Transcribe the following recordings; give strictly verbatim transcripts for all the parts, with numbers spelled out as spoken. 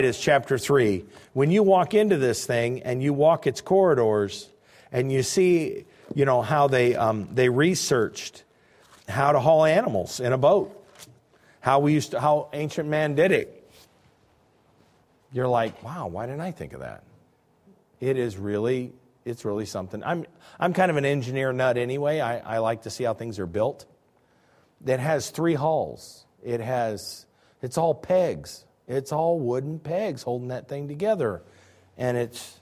Titus chapter three. When you walk into this thing and you walk its corridors and you see, you know, how they um, they researched how to haul animals in a boat, how we used to, how ancient man did it. You're like, wow, why didn't I think of that? It is really, it's really something. I'm I'm kind of an engineer nut anyway. I, I like to see how things are built. It has three hulls. It has, it's all pegs. It's all wooden pegs holding that thing together. And it's,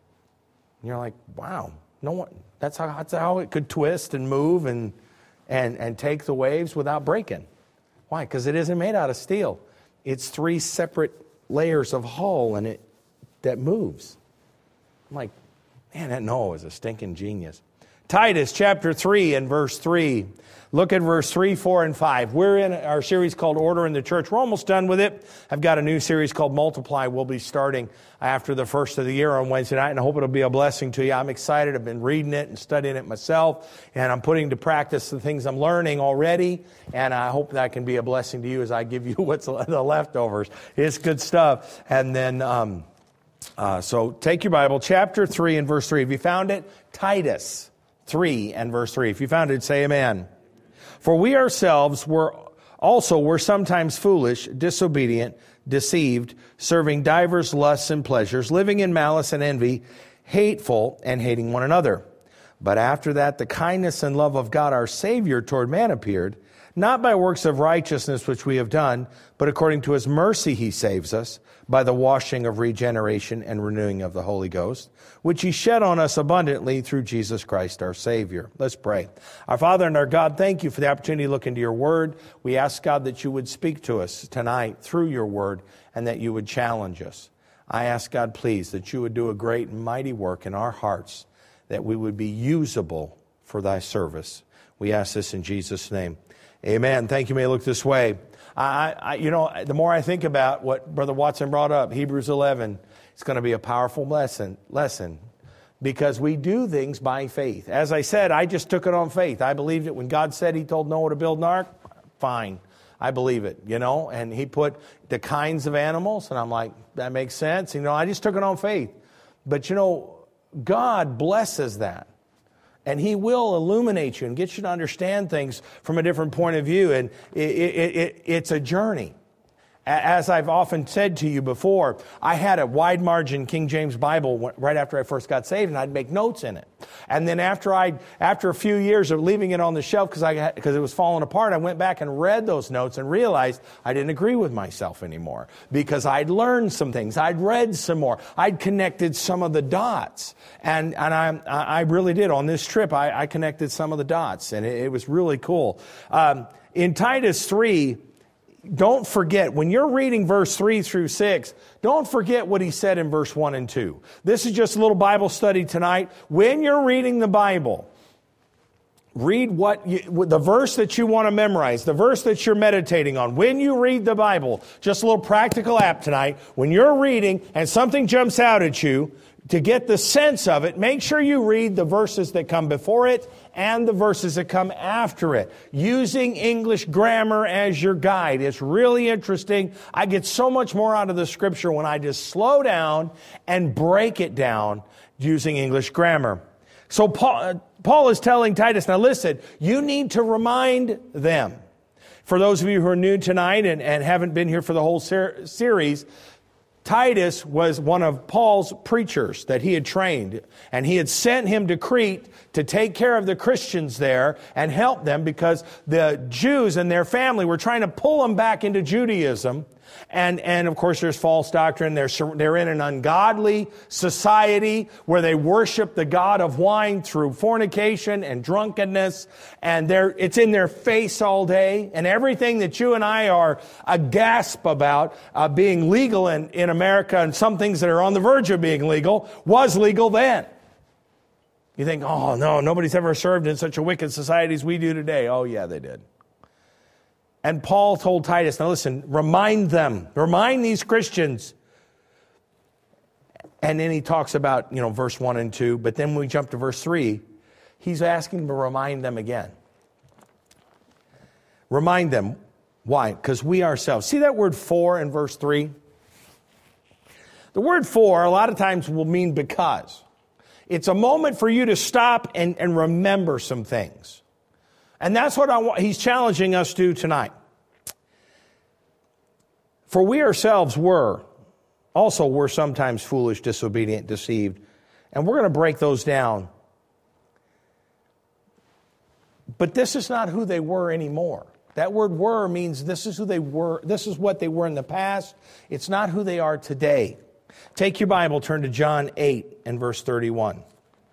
you're like, wow, no one, that's how, that's how it could twist and move and, and, and take the waves without breaking. Why? Because it isn't made out of steel. It's three separate layers of hull and it that moves. I'm like, man, that Noah is a stinking genius. Titus chapter three and verse three. Look at verse three, four, and five. We're in our series called Order in the Church. We're almost done with it. I've got a new series called Multiply. We'll be starting after the first of the year on Wednesday night, and I hope it'll be a blessing to you. I'm excited. I've been reading it and studying it myself, and I'm putting to practice the things I'm learning already, and I hope that can be a blessing to you as I give you what's the leftovers. It's good stuff. And then, um, uh, so take your Bible, chapter three and verse three. Have you found it? Titus three and verse three. If you found it, say amen. For we ourselves were also were sometimes foolish, disobedient, deceived, serving divers lusts and pleasures, living in malice and envy, hateful, and hating one another. But after that, the kindness and love of God our Savior toward man appeared, not by works of righteousness which we have done, but according to his mercy he saves us, by the washing of regeneration and renewing of the Holy Ghost, which he shed on us abundantly through Jesus Christ our Savior. Let's pray. Our Father and our God, thank you for the opportunity to look into your word. We ask, God, that you would speak to us tonight through your word and that you would challenge us. I ask, God, please, that you would do a great and mighty work in our hearts, that we would be usable for thy service. We ask this in Jesus' name. Amen. Thank you. May I look this way. I, I, you know, the more I think about what Brother Watson brought up, Hebrews eleven, it's going to be a powerful lesson, lesson because we do things by faith. As I said, I just took it on faith. I believed it when God said he told Noah to build an ark. Fine. I believe it, you know, and he put the kinds of animals, and I'm like, that makes sense. You know, I just took it on faith. But, you know, God blesses that. And he will illuminate you and get you to understand things from a different point of view. And it, it, it, it's a journey. As I've often said to you before, I had a wide margin King James Bible right after I first got saved, and I'd make notes in it. And then after I, after a few years of leaving it on the shelf because I because it was falling apart, I went back and read those notes and realized I didn't agree with myself anymore because I'd learned some things, I'd read some more, I'd connected some of the dots, and and I I really did on this trip. I, I connected some of the dots, and it, it was really cool. Um, in Titus three. Don't forget, when you're reading verse three through six, don't forget what he said in verse one and two. This is just a little Bible study tonight. When you're reading the Bible, read what you, the verse that you want to memorize, the verse that you're meditating on. When you read the Bible, just a little practical app tonight, when you're reading and something jumps out at you, to get the sense of it, make sure you read the verses that come before it and the verses that come after it. Using English grammar as your guide. It's really interesting. I get so much more out of the scripture when I just slow down and break it down using English grammar. So Paul, Paul is telling Titus, now listen, you need to remind them. For those of you who are new tonight and, and haven't been here for the whole ser- series, Titus was one of Paul's preachers that he had trained, and he had sent him to Crete to take care of the Christians there and help them because the Jews and their family were trying to pull them back into Judaism. And, and of course, there's false doctrine. They're, they're in an ungodly society where they worship the god of wine through fornication and drunkenness. And they're, it's in their face all day. And everything that you and I are aghast about uh, being legal in, in America, and some things that are on the verge of being legal, was legal then. You think, oh, no, nobody's ever served in such a wicked society as we do today. Oh, yeah, they did. And Paul told Titus, now listen, remind them, remind these Christians. And then he talks about, you know, verse one and two, but then when we jump to verse three, he's asking to remind them again. Remind them. Why? Because we ourselves, see that word for in verse three? The word for a lot of times will mean because. It's a moment for you to stop and, and remember some things. And that's what I want, he's challenging us to tonight. For we ourselves were, also were sometimes foolish, disobedient, deceived. And we're going to break those down. But this is not who they were anymore. That word were means this is who they were. This is what they were in the past. It's not who they are today. Take your Bible, turn to John eight and verse thirty-one.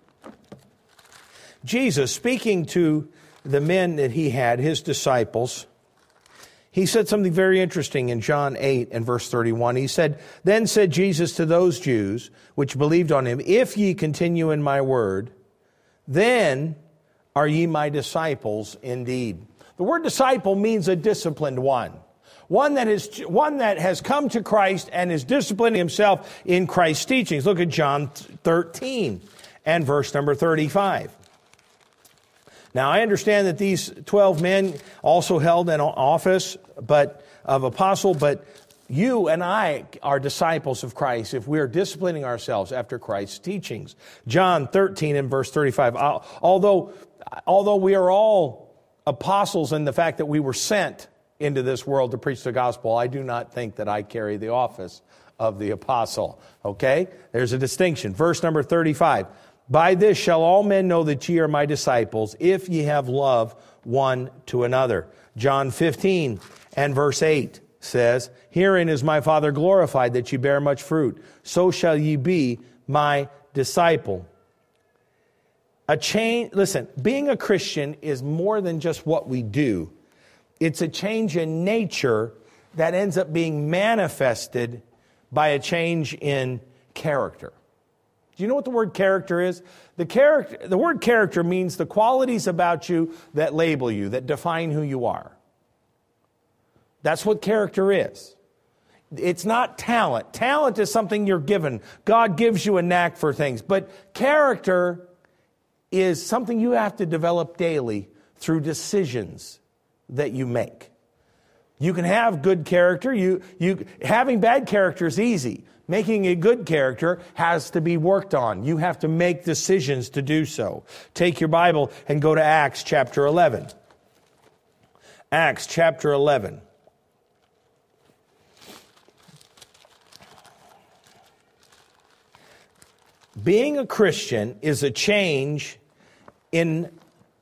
Jesus, speaking to the men that he had, his disciples, he said something very interesting in John eight and verse thirty-one. He said, "Then said Jesus to those Jews which believed on him, if ye continue in my word, then are ye my disciples indeed." The word disciple means a disciplined one. One that is one that has come to Christ and is disciplining himself in Christ's teachings. Look at John thirteen and verse number thirty-five. Now, I understand that these twelve men also held an office but of apostle, but you and I are disciples of Christ if we are disciplining ourselves after Christ's teachings. John thirteen and verse thirty-five. Although, although we are all apostles in the fact that we were sent into this world to preach the gospel, I do not think that I carry the office of the apostle. Okay? There's a distinction. Verse number thirty-five. By this shall all men know that ye are my disciples, if ye have love one to another. John fifteen and verse eight says, herein is my Father glorified, that ye bear much fruit. So shall ye be my disciple. A change, listen, being a Christian is more than just what we do. It's a change in nature that ends up being manifested by a change in character. Do you know what the word character is? The character, the word character means the qualities about you that label you, that define who you are. That's what character is. It's not talent. Talent is something you're given. God gives you a knack for things. But character is something you have to develop daily through decisions that you make. You can have good character. You, you, having bad character is easy. Making a good character has to be worked on. You have to make decisions to do so. Take your Bible and go to Acts chapter eleven. Acts chapter eleven. Being a Christian is a change in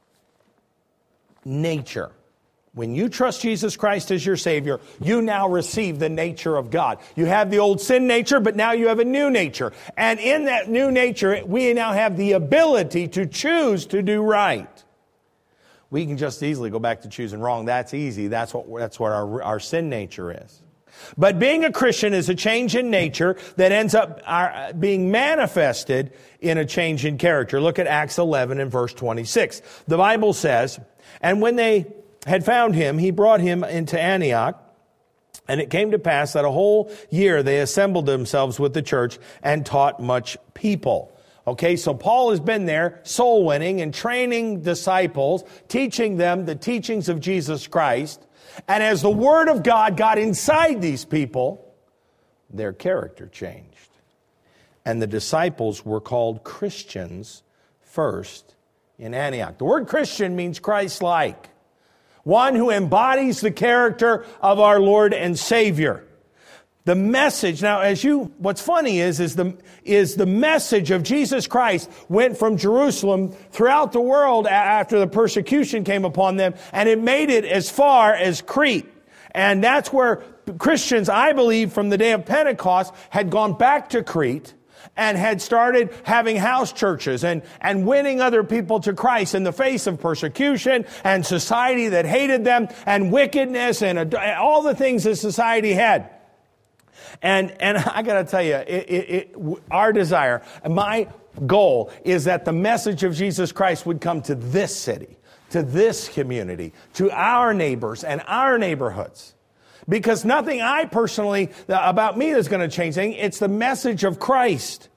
nature. When you trust Jesus Christ as your Savior, you now receive the nature of God. You have the old sin nature, but now you have a new nature. And in that new nature, we now have the ability to choose to do right. We can just easily go back to choosing wrong. That's easy. That's what, that's what our, our sin nature is. But being a Christian is a change in nature that ends up our, being manifested in a change in character. Look at Acts eleven and verse twenty-six. The Bible says, and when they had found him, he brought him into Antioch. And it came to pass that a whole year they assembled themselves with the church and taught much people. Okay, so Paul has been there soul winning and training disciples, teaching them the teachings of Jesus Christ. And as the word of God got inside these people, their character changed. And the disciples were called Christians first in Antioch. The word Christian means Christ-like. One who embodies the character of our Lord and Savior. The message, now as you, what's funny is, is the, is the message of Jesus Christ went from Jerusalem throughout the world after the persecution came upon them, and it made it as far as Crete. And that's where Christians, I believe, from the day of Pentecost had gone back to Crete and had started having house churches and, and winning other people to Christ in the face of persecution and society that hated them and wickedness and all the things that society had. And and I got to tell you, it, it, it, our desire, my goal is that the message of Jesus Christ would come to this city, to this community, to our neighbors and our neighborhoods. Because nothing I personally, about me is going to change anything. It's the message of Christ.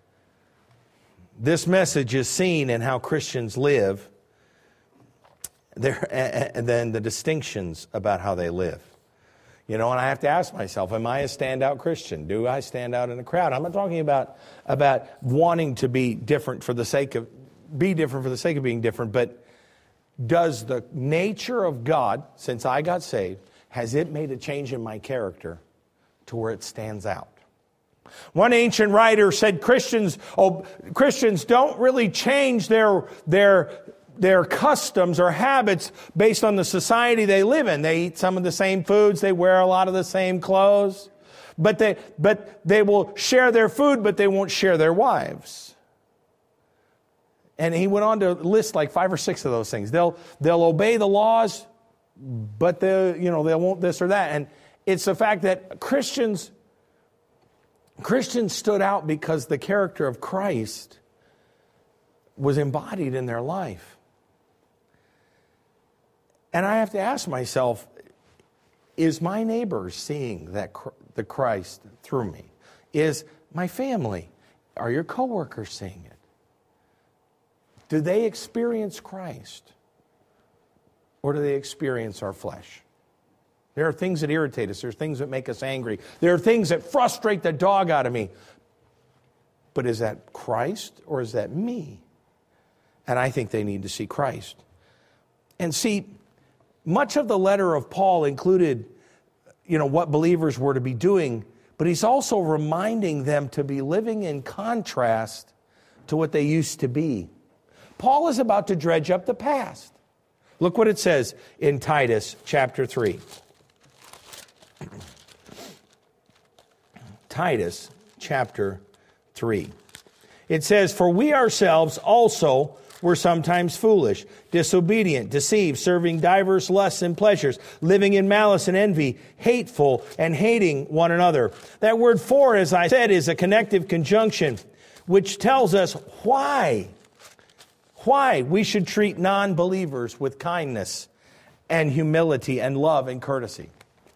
This message is seen in how Christians live, there, and then the distinctions about how they live. You know, and I have to ask myself, am I a standout Christian? Do I stand out in the crowd? I'm not talking about, about wanting to be different for the sake of, be different for the sake of being different, but does the nature of God, since I got saved, has it made a change in my character to where it stands out? One ancient writer said Christians, oh, Christians don't really change their, their, their customs or habits based on the society they live in. They eat some of the same foods, they wear a lot of the same clothes, but they, but they will share their food, but they won't share their wives. And he went on to list like five or six of those things. They'll, they'll obey the laws, but they, you know, they won't this or that. And it's the fact that Christians, Christians stood out because the character of Christ was embodied in their life. And I have to ask myself, is my neighbor seeing that the Christ through me? Is my family, are your coworkers seeing it? Do they experience Christ? Or do they experience our flesh? There are things that irritate us. There are things that make us angry. There are things that frustrate the dog out of me. But is that Christ or is that me? And I think they need to see Christ. And see, much of the letter of Paul included, you know, what believers were to be doing, but he's also reminding them to be living in contrast to what they used to be. Paul is about to dredge up the past. Look what it says in Titus chapter three. Titus chapter three. It says, "For we ourselves also were sometimes foolish, disobedient, deceived, serving divers lusts and pleasures, living in malice and envy, hateful and hating one another." That word "for," as I said, is a connective conjunction, which tells us why, why we should treat non-believers with kindness and humility and love and courtesy.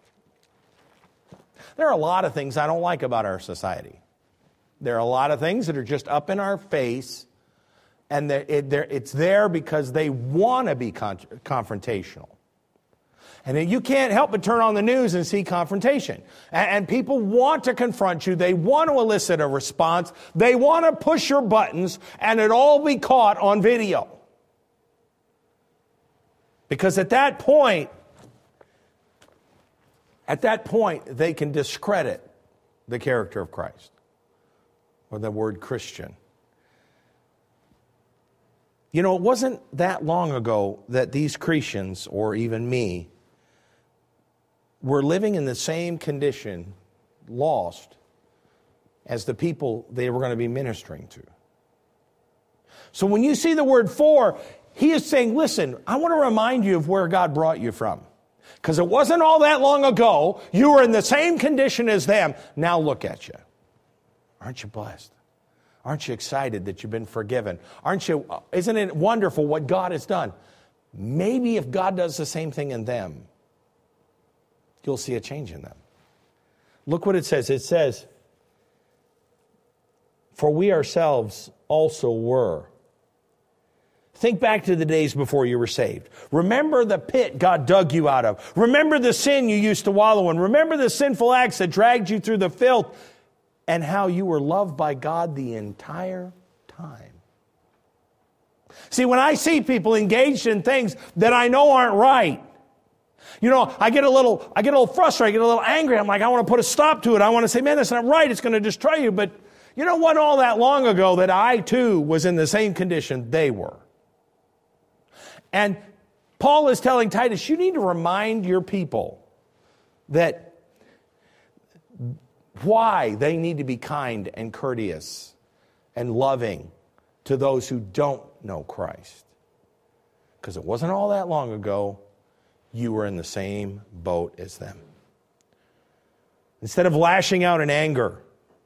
There are a lot of things I don't like about our society. There are a lot of things that are just up in our face, and it's there because they want to be confrontational. And you can't help but turn on the news and see confrontation. And people want to confront you. They want to elicit a response. They want to push your buttons, and it all be caught on video. Because at that point, at that point, they can discredit the character of Christ or the word Christian. You know, it wasn't that long ago that these Christians, or even me, were living in the same condition, lost, as the people they were going to be ministering to. So when you see the word "for," he is saying, listen, I want to remind you of where God brought you from. Because it wasn't all that long ago. You were in the same condition as them. Now look at you. Aren't you blessed? Aren't you excited that you've been forgiven? Aren't you? Isn't it wonderful what God has done? Maybe if God does the same thing in them, you'll see a change in them. Look what it says. It says, "For we ourselves also were." Think back to the days before you were saved. Remember the pit God dug you out of. Remember the sin you used to wallow in. Remember the sinful acts that dragged you through the filth, and how you were loved by God the entire time. See, when I see people engaged in things that I know aren't right, you know, I get a little, I get a little frustrated, I get a little angry. I'm like, I want to put a stop to it. I want to say, man, that's not right. It's going to destroy you. But you know what? All that long ago that I too was in the same condition they were. And Paul is telling Titus, you need to remind your people that why they need to be kind and courteous and loving to those who don't know Christ. Because it wasn't all that long ago you were in the same boat as them. Instead of lashing out in anger,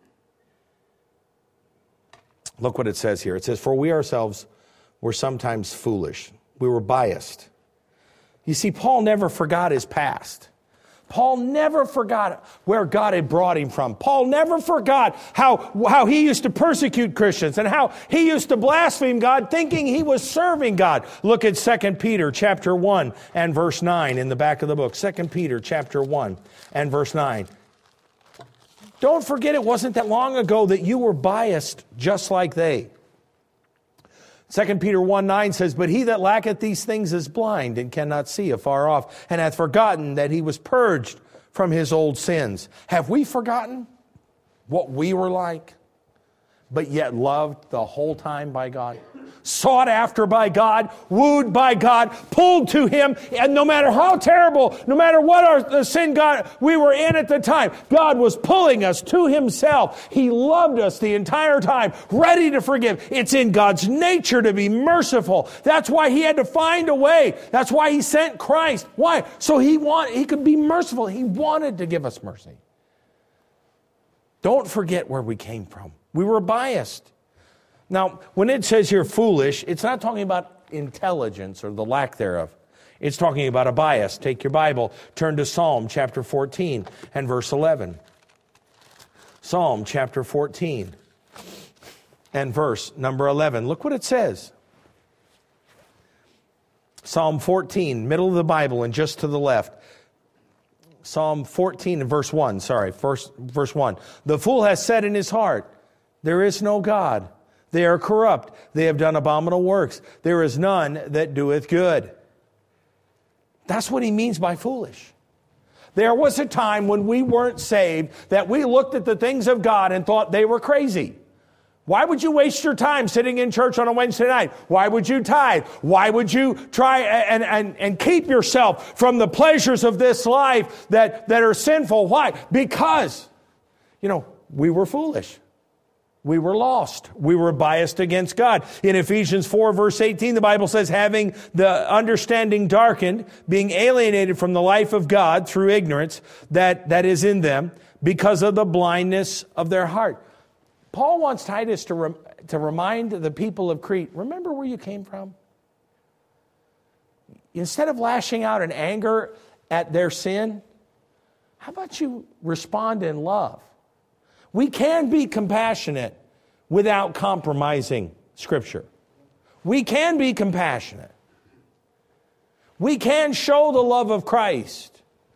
look what it says here. It says, "For we ourselves were sometimes foolish." We were biased. You see, Paul never forgot his past. Paul never forgot where God had brought him from. Paul never forgot how, how he used to persecute Christians and how he used to blaspheme God thinking he was serving God. Look at Second Peter chapter one and verse nine in the back of the book. Second Peter chapter one and verse nine. Don't forget it wasn't that long ago that you were biased just like they. Second Peter one nine says, but he that lacketh these things is blind and cannot see afar off, and hath forgotten that he was purged from his old sins. Have we forgotten what we were like, but yet loved the whole time by God? Sought after by God, wooed by God, pulled to Him, and no matter how terrible, no matter what our the sin God we were in at the time, God was pulling us to Himself. He loved us the entire time, ready to forgive. It's in God's nature to be merciful. That's why He had to find a way. That's why He sent Christ. Why? So He want He could be merciful. He wanted to give us mercy. Don't forget where we came from. We were biased. Now, when it says here foolish, it's not talking about intelligence or the lack thereof. It's talking about a bias. Take your Bible, turn to Psalm chapter fourteen and verse eleven. Psalm chapter fourteen and verse number eleven. Look what it says. Psalm fourteen, middle of the Bible and just to the left. Psalm fourteen and verse one, sorry, first, verse one. The fool has said in his heart, there is no God. They are corrupt. They have done abominable works. There is none that doeth good. That's what he means by foolish. There was a time when we weren't saved that we looked at the things of God and thought they were crazy. Why would you waste your time sitting in church on a Wednesday night? Why would you tithe? Why would you try and, and, and keep yourself from the pleasures of this life that, that are sinful? Why? Because, you know, we were foolish. We were lost. We were biased against God. In Ephesians four, verse eighteen, the Bible says, having the understanding darkened, being alienated from the life of God through ignorance that, that is in them because of the blindness of their heart. Paul wants Titus to, rem, to remind the people of Crete, remember where you came from? Instead of lashing out in anger at their sin, how about you respond in love? We can be compassionate without compromising Scripture. We can be compassionate. We can show the love of Christ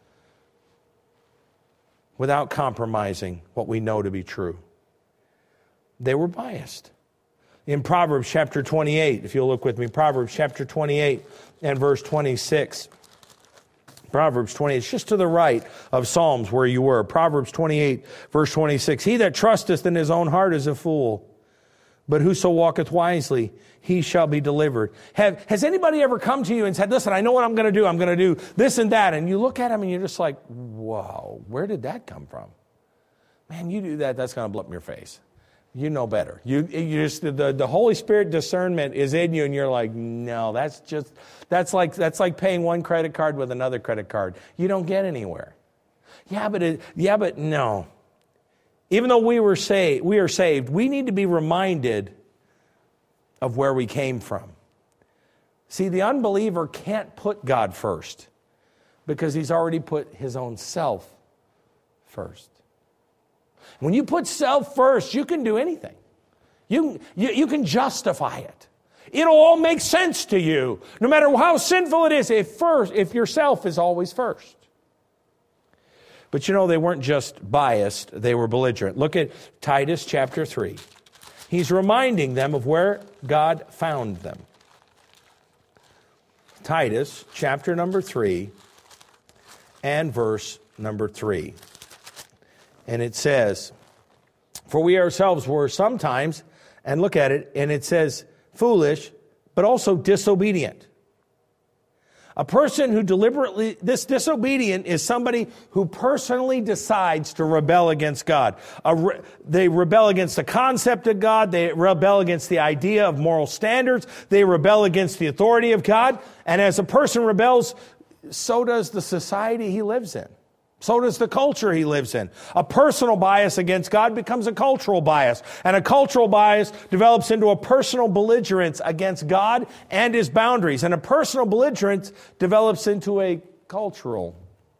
without compromising what we know to be true. They were biased. In Proverbs chapter twenty-eight, if you'll look with me, Proverbs chapter twenty-eight and verse twenty-six. Proverbs twenty-eight, it's just to the right of Psalms where you were. Proverbs twenty-eight, verse twenty-six. He that trusteth in his own heart is a fool, but whoso walketh wisely, he shall be delivered. Have, has anybody ever come to you and said, listen, I know what I'm going to do. I'm going to do this and that. And you look at him and you're just like, whoa, where did that come from? Man, you do that, that's going to blow up in your face. You know better. You, you just the, the Holy Spirit discernment is in you, and you're like, no, that's just that's like that's like paying one credit card with another credit card. You don't get anywhere. Yeah, but it, yeah, but no. Even though we were saved, we are saved. We need to be reminded of where we came from. See, the unbeliever can't put God first because he's already put his own self first. When you put self first, you can do anything. You, you, you can justify it. It'll all make sense to you, no matter how sinful it is, if first, if yourself is always first. But you know, they weren't just biased, they were belligerent. Look at Titus chapter three. He's reminding them of where God found them. Titus chapter number three and verse number three. And it says, for we ourselves were sometimes, and look at it, and it says foolish, but also disobedient. A person who deliberately, this disobedient is somebody who personally decides to rebel against God. A, they rebel against the concept of God. They rebel against the idea of moral standards. They rebel against the authority of God. And as a person rebels, so does the society he lives in. So does the culture he lives in. A personal bias against God becomes a cultural bias. And a cultural bias develops into a personal belligerence against God and His boundaries. And a personal belligerence develops into a cultural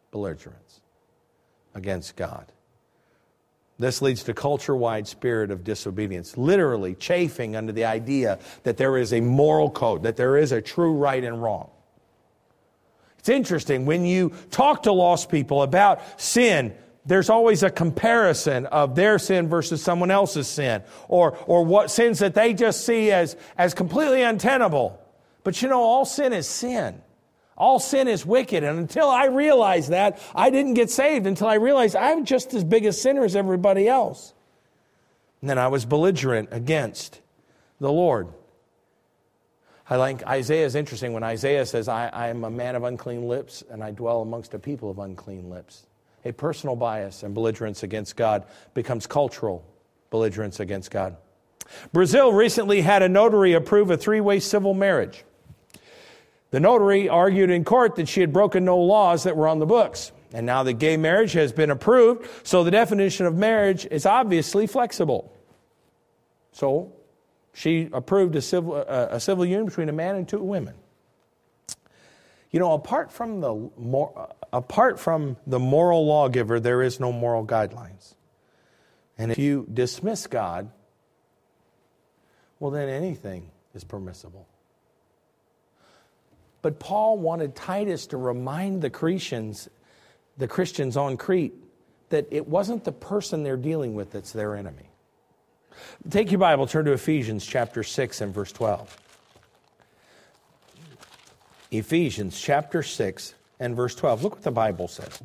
belligerence against God. This leads to culture-wide spirit of disobedience, literally chafing under the idea that there is a moral code, that there is a true right and wrong. It's interesting, when you talk to lost people about sin, there's always a comparison of their sin versus someone else's sin, or, or what sins that they just see as, as completely untenable. But you know, all sin is sin. All sin is wicked. And until I realized that, I didn't get saved until I realized I'm just as big a sinner as everybody else. And then I was belligerent against the Lord. I like Isaiah is interesting when Isaiah says, I, I am a man of unclean lips and I dwell amongst a people of unclean lips. A personal bias and belligerence against God becomes cultural belligerence against God. Brazil recently had a notary approve a three-way civil marriage. The notary argued in court that she had broken no laws that were on the books. And now that gay marriage has been approved, so the definition of marriage is obviously flexible. So she approved a civil, uh, a civil union between a man and two women. You know, apart from the mor- apart from the moral lawgiver, there is no moral guidelines. And if you dismiss God, well, then anything is permissible. But Paul wanted Titus to remind the Cretans, the Christians on Crete, that it wasn't the person they're dealing with that's their enemy. Take your Bible, turn to Ephesians chapter six and verse twelve. Ephesians chapter six and verse twelve. Look what the Bible says.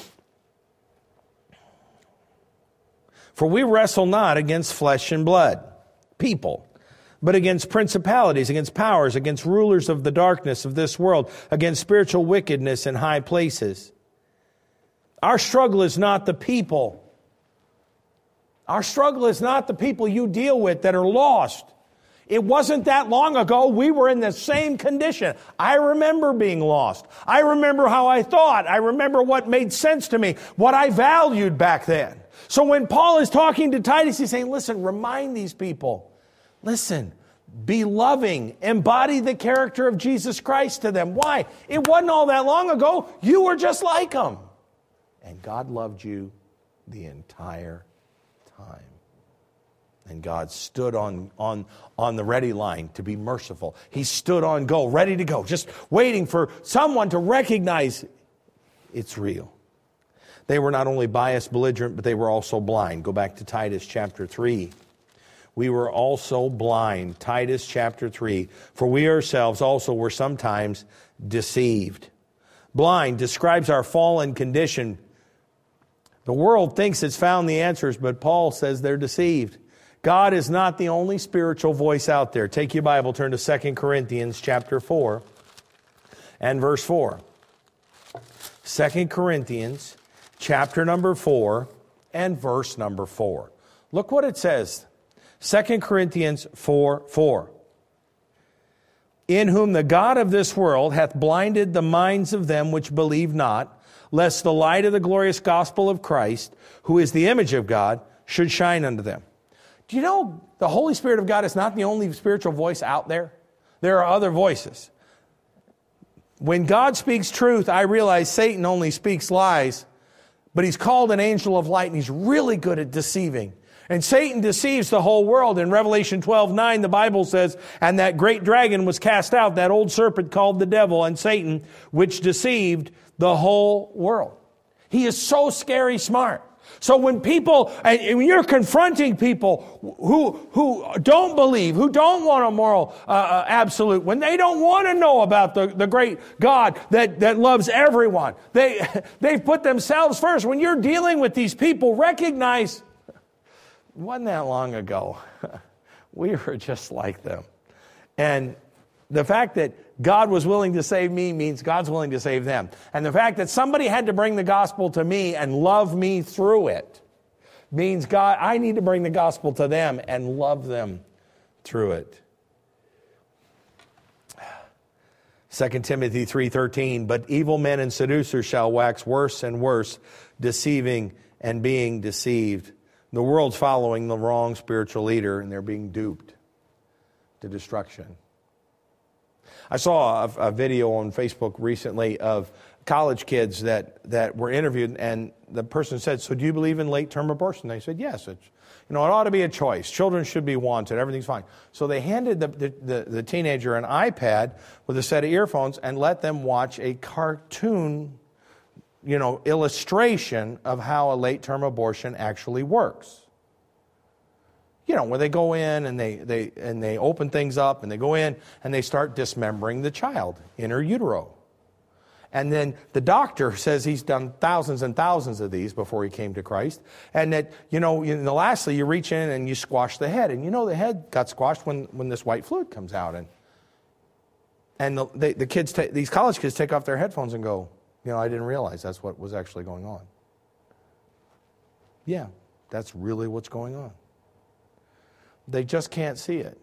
For we wrestle not against flesh and blood, people, but against principalities, against powers, against rulers of the darkness of this world, against spiritual wickedness in high places. Our struggle is not the people. Our struggle is not the people you deal with that are lost. It wasn't that long ago we were in the same condition. I remember being lost. I remember how I thought. I remember what made sense to me, what I valued back then. So when Paul is talking to Titus, he's saying, listen, remind these people. Listen, be loving. Embody the character of Jesus Christ to them. Why? It wasn't all that long ago. You were just like them. And God loved you the entire time. And God stood on, on, on the ready line to be merciful. He stood on go, ready to go, just waiting for someone to recognize it's real. They were not only biased, belligerent, but they were also blind. Go back to Titus chapter three. We were also blind. Titus chapter three. For we ourselves also were sometimes deceived. Blind describes our fallen condition. The world thinks it's found the answers, but Paul says they're deceived. God is not the only spiritual voice out there. Take your Bible, turn to Second Corinthians chapter four and verse four. Second Corinthians chapter number four and verse number four. Look what it says. Second Corinthians four four. In whom the God of this world hath blinded the minds of them which believe not, lest the light of the glorious gospel of Christ, who is the image of God, should shine unto them. Do you know the Holy Spirit of God is not the only spiritual voice out there? There are other voices. When God speaks truth, I realize Satan only speaks lies, but he's called an angel of light and he's really good at deceiving. And Satan deceives the whole world. In Revelation twelve nine, the Bible says, and that great dragon was cast out, that old serpent called the devil and Satan, which deceived the whole world. He is so scary smart. So when people, and when you're confronting people who who don't believe, who don't want a moral uh, uh, absolute, when they don't want to know about the, the great God that, that loves everyone, they, they've put themselves first. When you're dealing with these people, recognize, it wasn't that long ago. We were just like them. And the fact that God was willing to save me means God's willing to save them. And the fact that somebody had to bring the gospel to me and love me through it means God, I need to bring the gospel to them and love them through it. Second Timothy three thirteen, but evil men and seducers shall wax worse and worse, deceiving and being deceived. The world's following the wrong spiritual leader and they're being duped to destruction. I saw a, a video on Facebook recently of college kids that, that were interviewed, and the person said, so do you believe in late-term abortion? They said, yes. It's, you know, it ought to be a choice. Children should be wanted. Everything's fine. So they handed the, the, the, the teenager an iPad with a set of earphones and let them watch a cartoon, you know, illustration of how a late-term abortion actually works. You know, where they go in and they, they, and they open things up and they go in and they start dismembering the child in her utero. And then the doctor says he's done thousands and thousands of these before he came to Christ. And that, you know, and lastly, you reach in and you squash the head. And you know the head got squashed when, when this white fluid comes out. And and the, they, the kids, ta- these college kids take off their headphones and go, you know, I didn't realize that's what was actually going on. Yeah, that's really what's going on. They just can't see it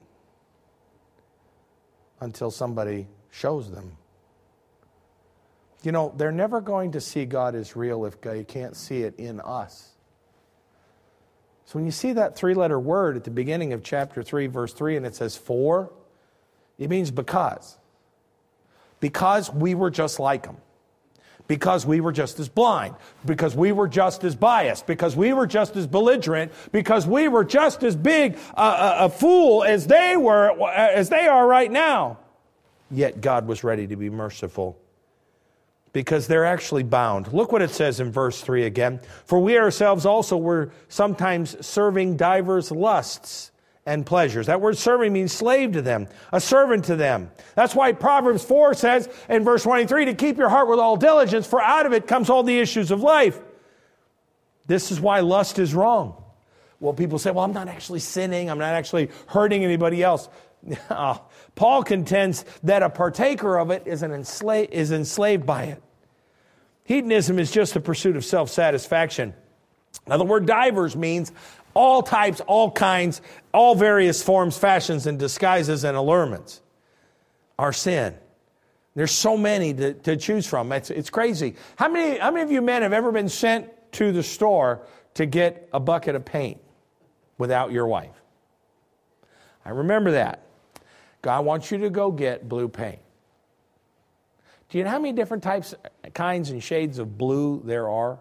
until somebody shows them. You know, they're never going to see God as real if they can't see it in us. So when you see that three-letter word at the beginning of chapter three, verse three, and it says for, it means because. Because we were just like them. Because we were just as blind. Because we were just as biased. Because we were just as belligerent. Because we were just as big a, a, a fool as they were, as they are right now. Yet God was ready to be merciful. Because they're actually bound. Look what it says in verse three again. For we ourselves also were sometimes serving divers lusts and pleasures. That word serving means slave to them, a servant to them. That's why Proverbs four says in verse twenty-three, to keep your heart with all diligence, for out of it comes all the issues of life. This is why lust is wrong. Well, people say, well, I'm not actually sinning. I'm not actually hurting anybody else. Paul contends that a partaker of it is, an ensla- is enslaved by it. Hedonism is just the pursuit of self-satisfaction. Now, the word divers means all types, all kinds, all various forms, fashions, and disguises and allurements are sin. There's so many to, to choose from. It's, it's crazy. How many, how many of you men have ever been sent to the store to get a bucket of paint without your wife? I remember that. God wants you to go get blue paint. Do you know how many different types, kinds, and shades of blue there are?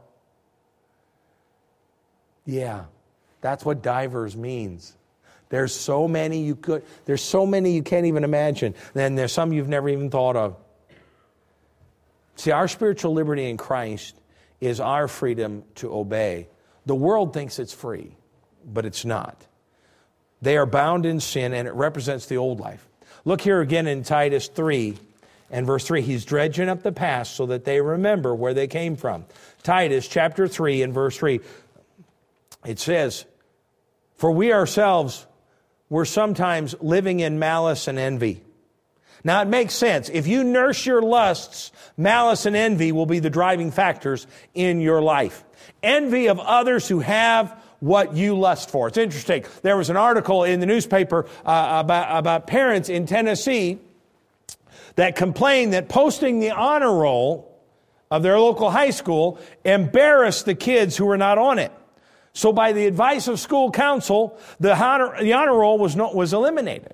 Yeah, that's what divers means. There's so many you could. There's so many you can't even imagine. Then there's some you've never even thought of. See, our spiritual liberty in Christ is our freedom to obey. The world thinks it's free, but it's not. They are bound in sin, and it represents the old life. Look here again in Titus three and verse three. He's dredging up the past so that they remember where they came from. Titus chapter three and verse three. It says, for we ourselves were sometimes living in malice and envy. Now it makes sense. If you nurse your lusts, malice and envy will be the driving factors in your life. Envy of others who have what you lust for. It's interesting. There was an article in the newspaper uh, about, about parents in Tennessee that complained that posting the honor roll of their local high school embarrassed the kids who were not on it. So by the advice of school council, the honor, the honor roll was, not, was eliminated.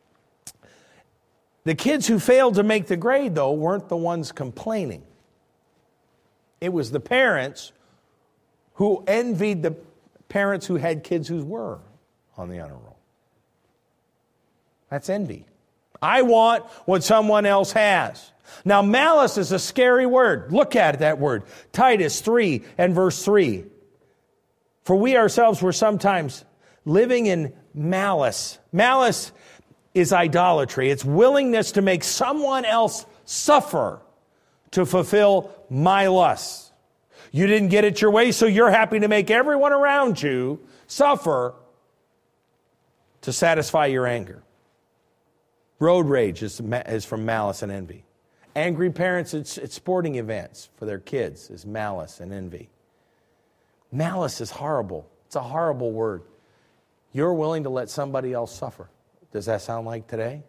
The kids who failed to make the grade, though, weren't the ones complaining. It was the parents who envied the parents who had kids who were on the honor roll. That's envy. I want what someone else has. Now, malice is a scary word. Look at that word. Titus three and verse three. For we ourselves were sometimes living in malice. Malice is idolatry. It's willingness to make someone else suffer to fulfill my lusts. You didn't get it your way, so you're happy to make everyone around you suffer to satisfy your anger. Road rage is, is from malice and envy. Angry parents at, at sporting events for their kids is malice and envy. Malice is horrible. It's a horrible word. You're willing to let somebody else suffer. Does that sound like today?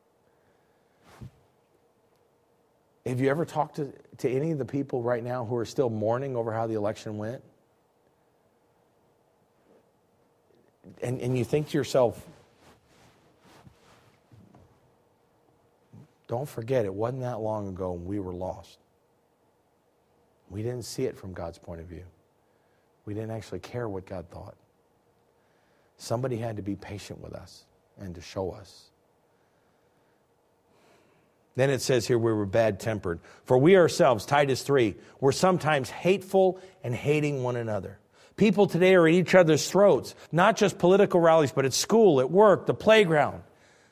Have you ever talked to, to any of the people right now who are still mourning over how the election went? And, and you think to yourself, don't forget, it wasn't that long ago when we were lost. We didn't see it from God's point of view. We didn't actually care what God thought. Somebody had to be patient with us and to show us. Then it says here we were bad-tempered. For we ourselves, Titus three, were sometimes hateful and hating one another. People today are at each other's throats, not just political rallies, but at school, at work, the playground.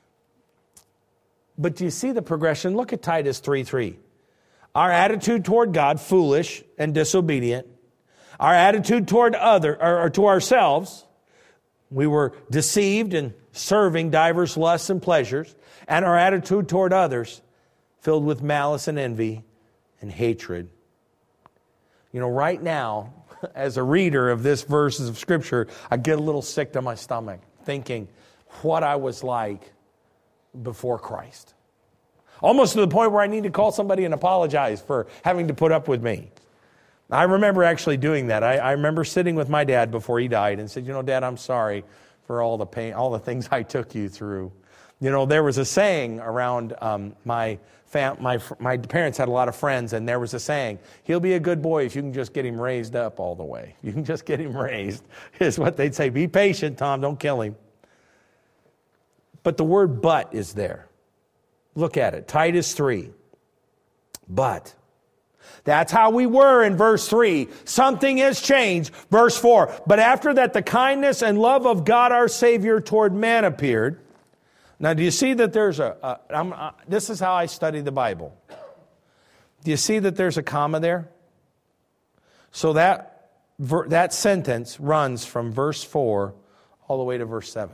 But do you see the progression? Look at Titus three three. Our attitude toward God, foolish and disobedient. Our attitude toward other or, or to ourselves, we were deceived and serving divers lusts and pleasures. And our attitude toward others, filled with malice and envy and hatred. You know, right now, as a reader of this verses of Scripture, I get a little sick to my stomach thinking what I was like before Christ. Almost to the point where I need to call somebody and apologize for having to put up with me. I remember actually doing that. I, I remember sitting with my dad before he died and said, you know, Dad, I'm sorry for all the pain, all the things I took you through. You know, there was a saying around um, my fam- my my parents had a lot of friends, and there was a saying, he'll be a good boy if you can just get him raised up all the way. You can just get him raised, is what they'd say. Be patient, Tom, don't kill him. But the word but is there. Look at it, Titus three. But. That's how we were in verse three. Something has changed. Verse four. But after that, the kindness and love of God our Savior toward man appeared. Now, do you see that there's a... a I'm, uh, this is how I study the Bible. Do you see that there's a comma there? So that, ver, that sentence runs from verse four all the way to verse seven.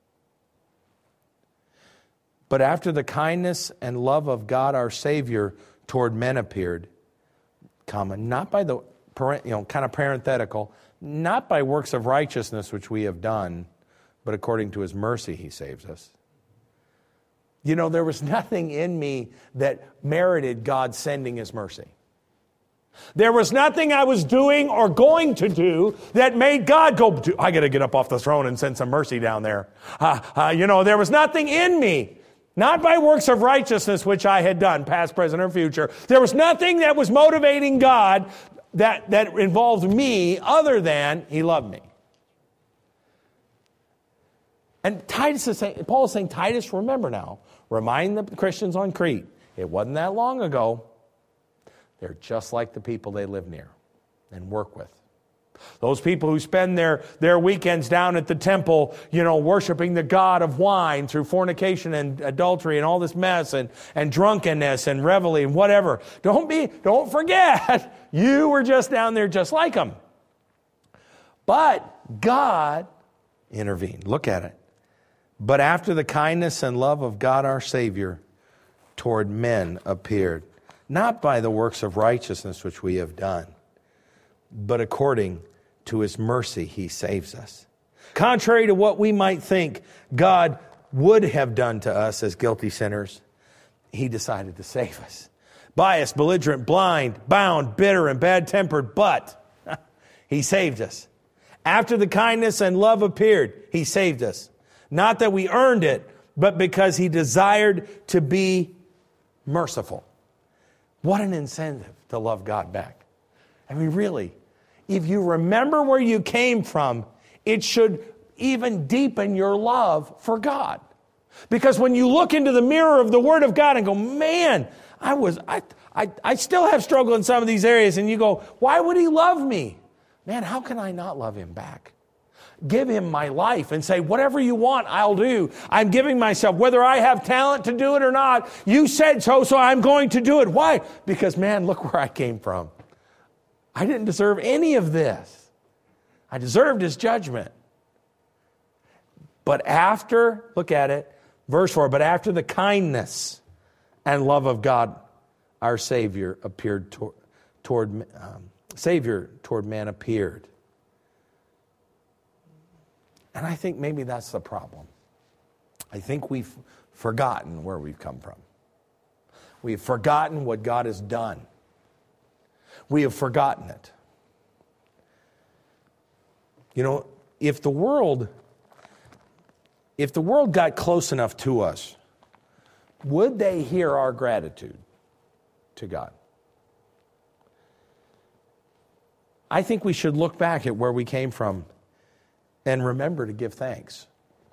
But after the kindness and love of God our Savior toward men appeared, comma, not by the, you know, kind of parenthetical, not by works of righteousness which we have done, but according to His mercy He saves us. You know, there was nothing in me that merited God sending His mercy. There was nothing I was doing or going to do that made God go, I got to get up off the throne and send some mercy down there. Uh, uh, you know, there was nothing in me. Not by works of righteousness which I had done, past, present, or future. There was nothing that was motivating God that, that involved me other than He loved me. And Titus is saying, Paul is saying, Titus, remember now, remind the Christians on Crete, it wasn't that long ago. They're just like the people they live near and work with. Those people who spend their, their weekends down at the temple, you know, worshiping the god of wine through fornication and adultery and all this mess and, and drunkenness and revelry and whatever. Don't be, don't forget, you were just down there just like them. But God intervened. Look at it. But after the kindness and love of God our Savior toward men appeared, not by the works of righteousness which we have done, but according to His mercy He saves us. Contrary to what we might think God would have done to us as guilty sinners, He decided to save us. Biased, belligerent, blind, bound, bitter, and bad-tempered, but He saved us. After the kindness and love appeared, He saved us. Not that we earned it, but because He desired to be merciful. What an incentive to love God back. I mean, really, if you remember where you came from, it should even deepen your love for God. Because when you look into the mirror of the Word of God and go, man, I was, I, I, I still have struggled in some of these areas, and you go, why would He love me? Man, how can I not love Him back? Give Him my life and say, whatever you want, I'll do. I'm giving myself, whether I have talent to do it or not. You said so, so I'm going to do it. Why? Because, man, look where I came from. I didn't deserve any of this. I deserved His judgment. But after, look at it, verse four, but after the kindness and love of God, our Savior appeared toward, toward um, Savior toward man appeared. And I think maybe that's the problem. I think we've forgotten where we've come from. We've forgotten what God has done. We have forgotten it. You know, if the world, if the world got close enough to us, would they hear our gratitude to God? I think we should look back at where we came from and remember to give thanks.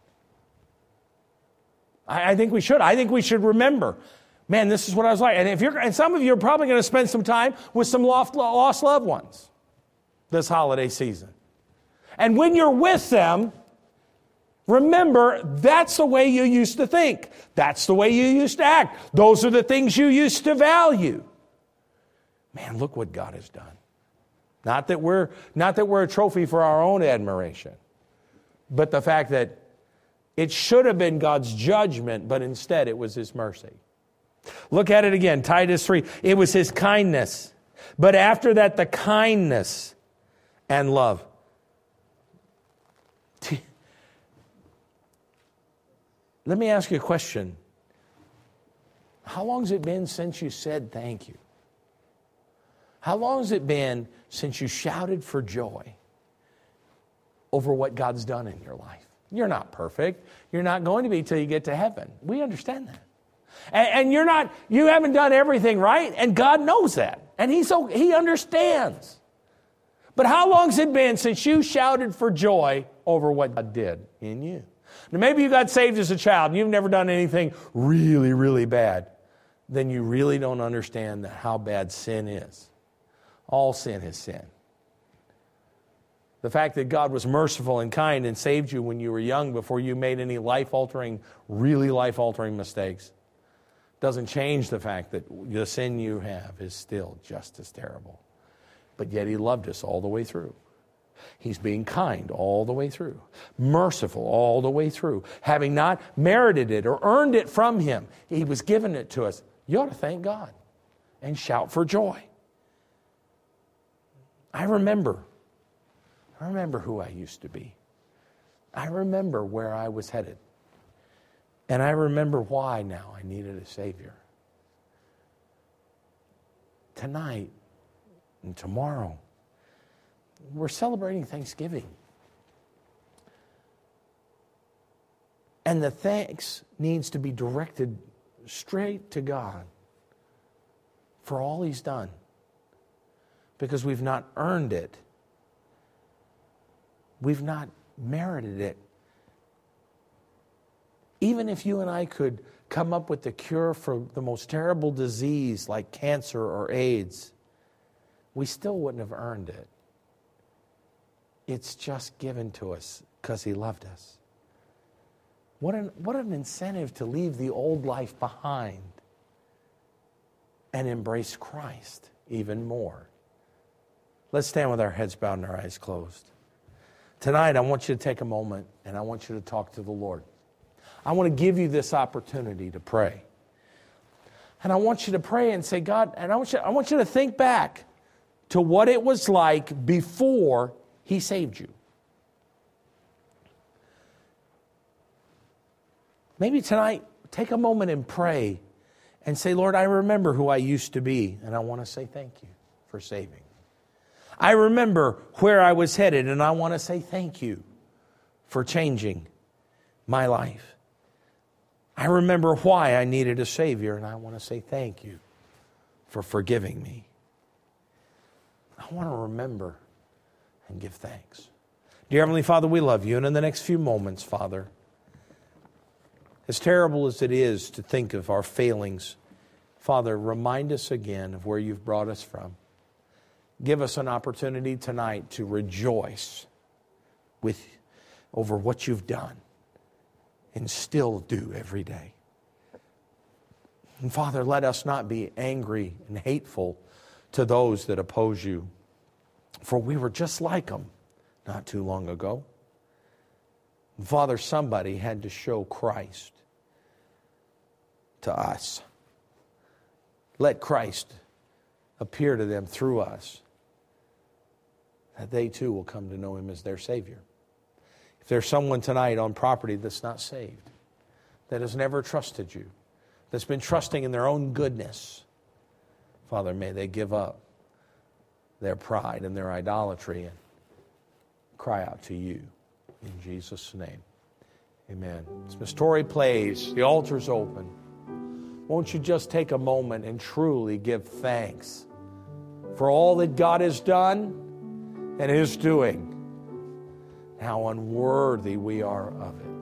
I, I think we should. I think we should remember, man, this is what I was like. And if you're, and some of you are probably going to spend some time with some lost, lost loved ones this holiday season. And when you're with them, remember, that's the way you used to think. That's the way you used to act. Those are the things you used to value. Man, look what God has done. Not that we're, not that we're a trophy for our own admiration, but the fact that it should have been God's judgment, but instead it was His mercy. Look at it again, Titus three. It was His kindness. But after that, the kindness and love. Let me ask you a question. How long has it been since you said thank you? How long has it been since you shouted for joy over what God's done in your life? You're not perfect. You're not going to be till you get to heaven. We understand that. And, and you're not, you haven't done everything right, and God knows that. And He's so, He understands. But how long has it been since you shouted for joy over what God did in you? Now, maybe you got saved as a child and you've never done anything really, really bad. Then you really don't understand how bad sin is. All sin is sin. The fact that God was merciful and kind and saved you when you were young before you made any life-altering, really life-altering mistakes doesn't change the fact that the sin you have is still just as terrible. But yet He loved us all the way through. He's being kind all the way through, merciful all the way through, having not merited it or earned it from Him. He was giving it to us. You ought to thank God and shout for joy. I remember, I remember who I used to be. I remember where I was headed. And I remember why now I needed a Savior. Tonight and tomorrow, we're celebrating Thanksgiving. And the thanks needs to be directed straight to God for all He's done. Because we've not earned it. We've not merited it. Even if you and I could come up with the cure for the most terrible disease like cancer or AIDS, we still wouldn't have earned it. It's just given to us because He loved us. What an, what an incentive to leave the old life behind and embrace Christ even more. Let's stand with our heads bowed and our eyes closed. Tonight, I want you to take a moment and I want you to talk to the Lord. I want to give you this opportunity to pray. And I want you to pray and say, God, and I want you, I want you to think back to what it was like before He saved you. Maybe tonight, take a moment and pray and say, Lord, I remember who I used to be, and I want to say thank you for saving. I remember where I was headed, and I want to say thank you for changing my life. I remember why I needed a Savior, and I want to say thank you for forgiving me. I want to remember and give thanks. Dear Heavenly Father, we love you, and in the next few moments, Father, as terrible as it is to think of our failings, Father, remind us again of where you've brought us from. Give us an opportunity tonight to rejoice with over what you've done and still do every day. And Father, let us not be angry and hateful to those that oppose you, for we were just like them not too long ago. And Father, somebody had to show Christ to us. Let Christ appear to them through us, that they too will come to know Him as their Savior. If there's someone tonight on property that's not saved, that has never trusted you, that's been trusting in their own goodness, Father, may they give up their pride and their idolatry and cry out to you in Jesus' name. Amen. As Miss Tori plays, the altar's open. Won't you just take a moment and truly give thanks for all that God has done and His doing. How unworthy we are of it.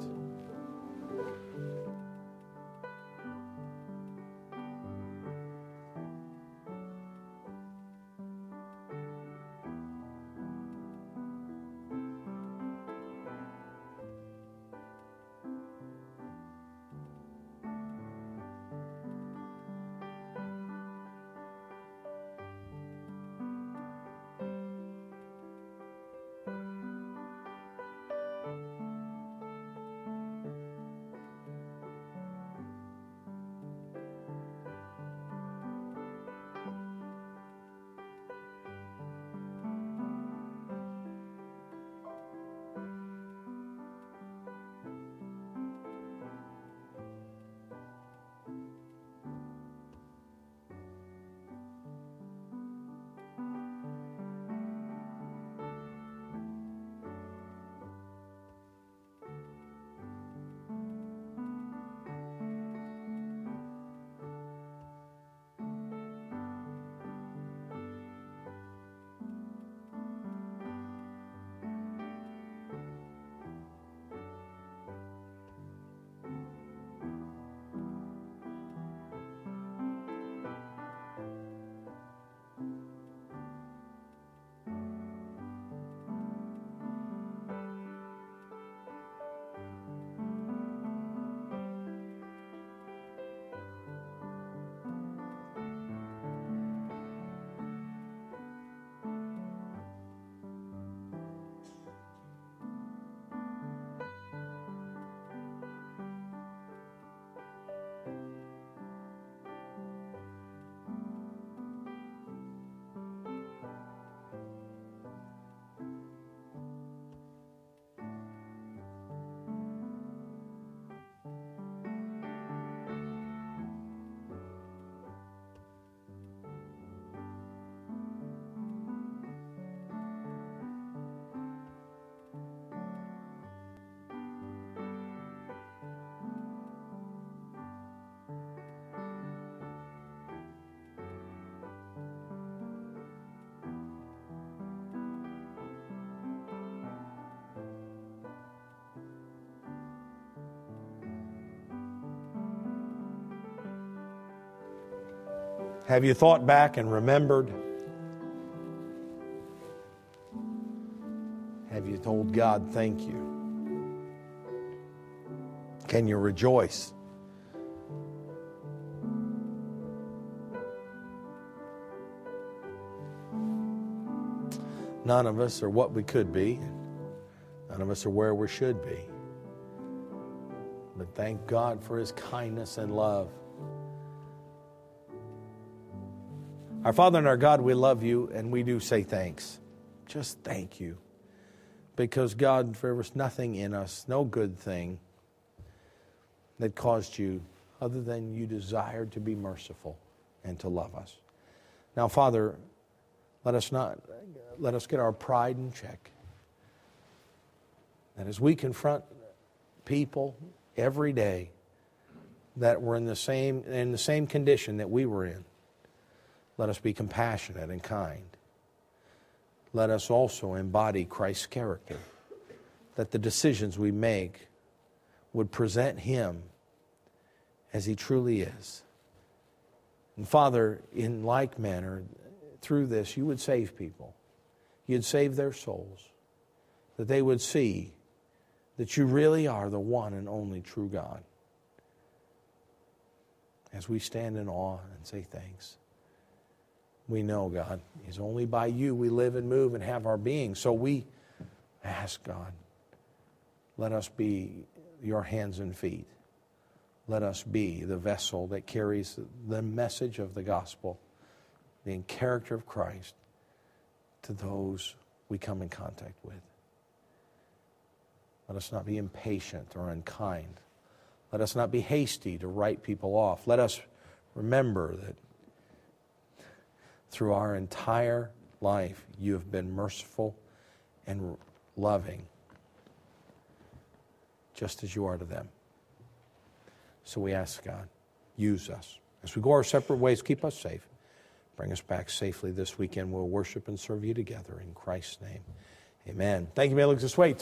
Have you thought back and remembered? Have you told God thank you? Can you rejoice? None of us are what we could be. None of us are where we should be. But thank God for His kindness and love. Our Father and our God, we love you, and we do say thanks. Just thank you. Because, God, there was nothing in us, no good thing that caused you other than you desired to be merciful and to love us. Now, Father, let us not, let us get our pride in check. And as we confront people every day that were in the same, in the same condition that we were in, let us be compassionate and kind. Let us also embody Christ's character, that the decisions we make would present Him as He truly is. And Father, in like manner, through this, you would save people. You'd save their souls, that they would see that you really are the one and only true God. As we stand in awe and say thanks. We know, God, it's only by you we live and move and have our being. So we ask, God, let us be your hands and feet. Let us be the vessel that carries the message of the gospel, the character of Christ, to those we come in contact with. Let us not be impatient or unkind. Let us not be hasty to write people off. Let us remember that through our entire life, you have been merciful and loving, just as you are to them. So we ask God, use us. As we go our separate ways, keep us safe. Bring us back safely this weekend. We'll worship and serve you together in Christ's name. Amen. Thank you. May I look this way.